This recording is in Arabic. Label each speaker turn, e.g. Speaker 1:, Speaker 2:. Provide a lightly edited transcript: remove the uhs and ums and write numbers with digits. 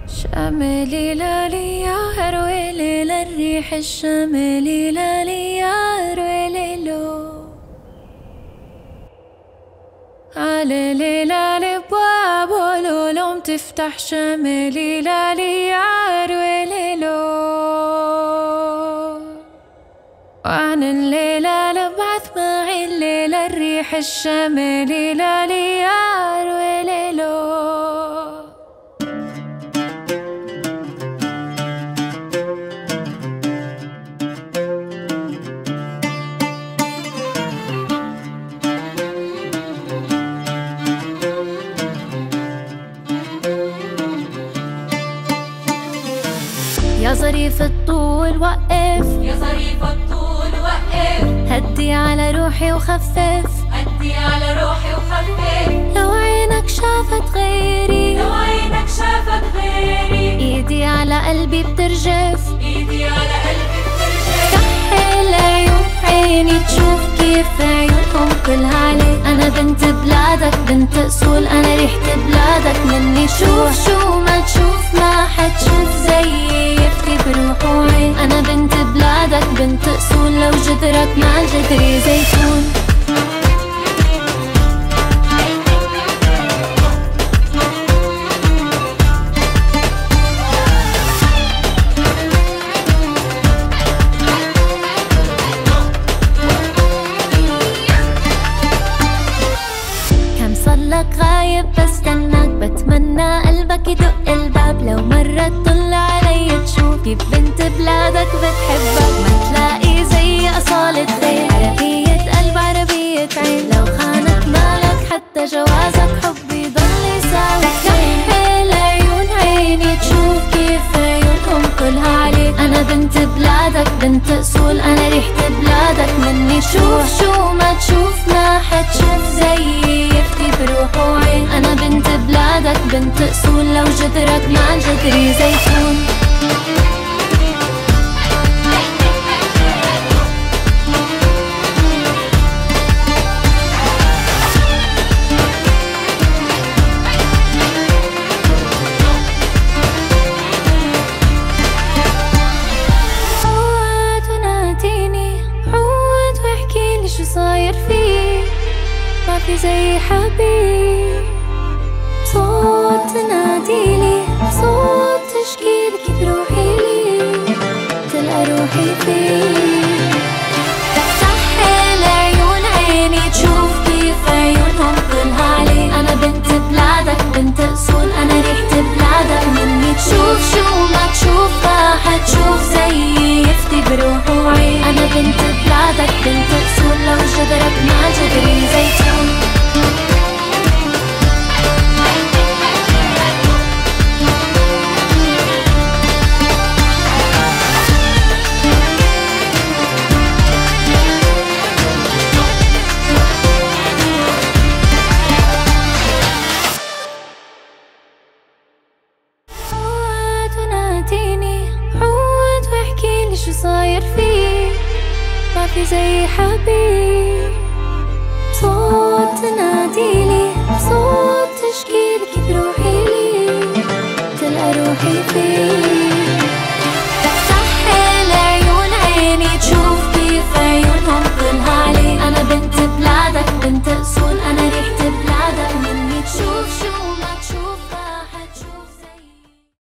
Speaker 1: شمالي لالي يا هرويلي للريح الشمالي لالي يا هرويلي لو على ليلة بوابو لولوم تفتح شمالي لالي يا هرويلي لو وعن الليلة لبعث معي الليلة الريح الشمالي لالي يا هرويلي لو يا ظريف الطول وقف
Speaker 2: يا ظريف الطول وقف
Speaker 1: هدي على روحي وخفف
Speaker 2: هدي على روحي وخفف
Speaker 1: لو عينك شافت غيري
Speaker 2: لو عينك شافت غيري
Speaker 1: ايدي على قلبي بترجف
Speaker 2: ايدي على قلبي بترجف
Speaker 1: كحل عيون عيني تشوف كيف عيونهم كلها عليك انا بنت بلادك بنت اصول انا ريحة بلادك مني شوف شو ما تشوف ما حتشوف زيي يفتي بروح وعين انا بنت بلادك بنت اصول لو جدرك مع جدري زيتون صلك غايب بستناك بتمنى قلبك يدق الباب لو مرة تطل علي تشوف كيف بنت بلادك بتحبك ما تلاقي زي أصالة غير عربية قلب عربية عين لو خانك مالك حتى جوازك حبي ضل يساوي كحل عيون عيني تشوف كيف عيونهم كلها عليك أنا بنت بلادك بنت أصول أنا ريحة بلادك مني شوف شو ما تشوف ما حتشوف زيي يفتي بروح وعين أنا بنت بلادك بنت أصول لو جدرك مع جدري زيتون عود وناديني عود واحكيلي شو صاير فيك ما في زي حبيب صوت تناديلي صوت تشكيلي كيف روحي لي تلقى روحي فيك كحل عيون عيني تشوف كيف عيونهم كلها عليك أنا بنت بلادك بنت أصول أنا ريحة بلادك مني تشوف شو ما تشوف ما حتشوف زيي يفتي بروح وعين أنا بنت بلادك بنت أصول لو جدرك مع جدري زيتون عود وناديني عود واحكيلي شو صاير فيك ما في زي حبيب